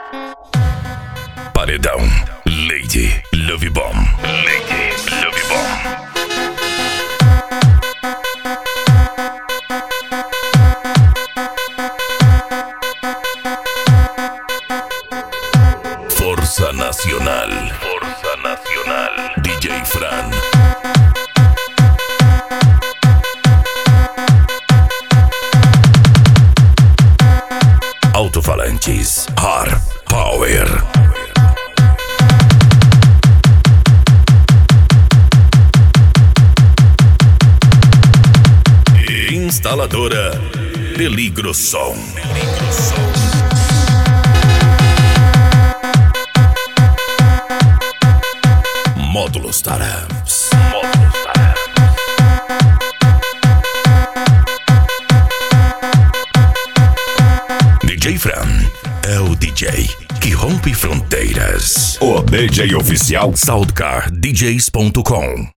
Paredão, Lady Love Bomb. Lady Love Bomb. Força Nacional. Força Nacional. DJ Fran. Alto-falantes Hard Power. Instaladora Peligro Som. Módulos Tarams. DJ Fran é o DJ que rompe fronteiras. O DJ oficial SoundcarDJs.com.